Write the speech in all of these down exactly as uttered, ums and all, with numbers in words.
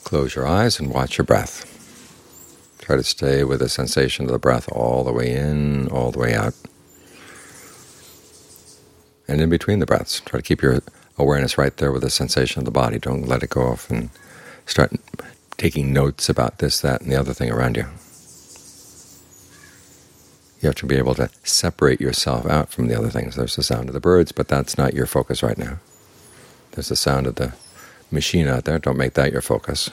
Close your eyes and watch your breath. Try to stay with the sensation of the breath all the way in, all the way out. And in between the breaths, try to keep your awareness right there with the sensation of the body. Don't let it go off and start taking notes about this, that, and the other thing around you. You have to be able to separate yourself out from the other things. There's the sound of the birds, but that's not your focus right now. There's the sound of the machine out there. Don't make that your focus.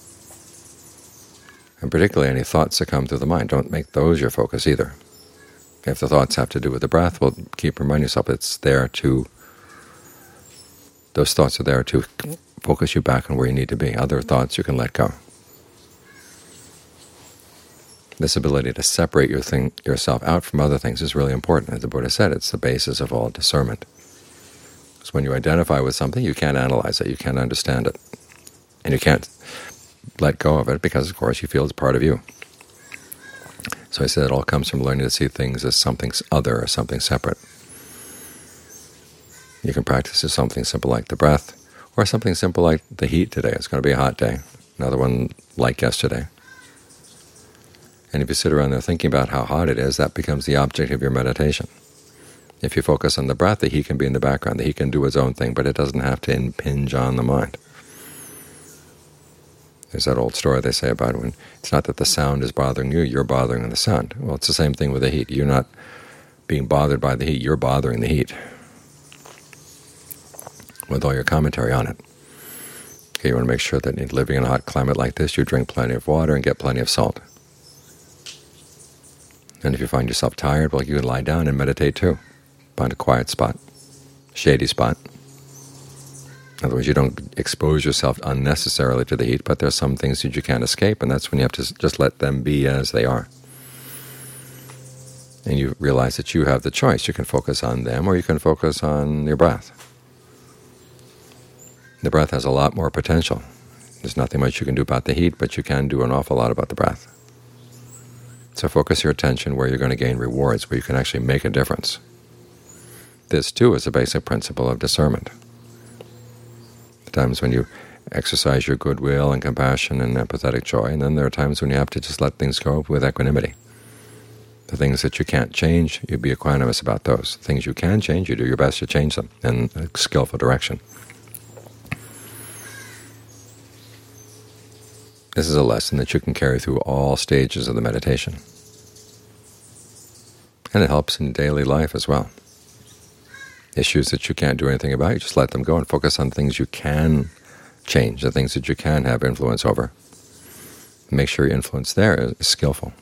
And particularly any thoughts that come through the mind, don't make those your focus either. If the thoughts have to do with the breath, well, keep reminding yourself it's there to, those thoughts are there to focus you back on where you need to be. Other thoughts you can let go. This ability to separate your thing, yourself out from other things is really important. As the Buddha said, it's the basis of all discernment. Because when you identify with something, you can't analyze it, you can't understand it, and you can't let go of it because, of course, you feel it's part of you. So I said it all comes from learning to see things as something other or something separate. You can practice as something simple like the breath, or something simple like the heat today. It's going to be a hot day, another one like yesterday. And if you sit around there thinking about how hot it is, that becomes the object of your meditation. If you focus on the breath, the heat can be in the background. The heat can do its own thing, but it doesn't have to impinge on the mind. There's that old story they say about when it's not that the sound is bothering you, you're bothering the sound. Well, it's the same thing with the heat. You're not being bothered by the heat, you're bothering the heat with all your commentary on it. Okay, you want to make sure that living in a hot climate like this, you drink plenty of water and get plenty of salt. And if you find yourself tired, well, you can lie down and meditate too. Find a quiet spot, shady spot. In other words, you don't expose yourself unnecessarily to the heat, but there are some things that you can't escape, and that's when you have to just let them be as they are. And you realize that you have the choice. You can focus on them, or you can focus on your breath. The breath has a lot more potential. There's nothing much you can do about the heat, but you can do an awful lot about the breath. So focus your attention where you're going to gain rewards, where you can actually make a difference. This, too, is a basic principle of discernment. The times when you exercise your goodwill and compassion and empathetic joy, and then there are times when you have to just let things go with equanimity. The things that you can't change, you be equanimous about those. The things you can change, you do your best to change them in a skillful direction. This is a lesson that you can carry through all stages of the meditation. And it helps in daily life as well. Issues that you can't do anything about, you just let them go and focus on things you can change, the things that you can have influence over. Make sure your influence there is skillful.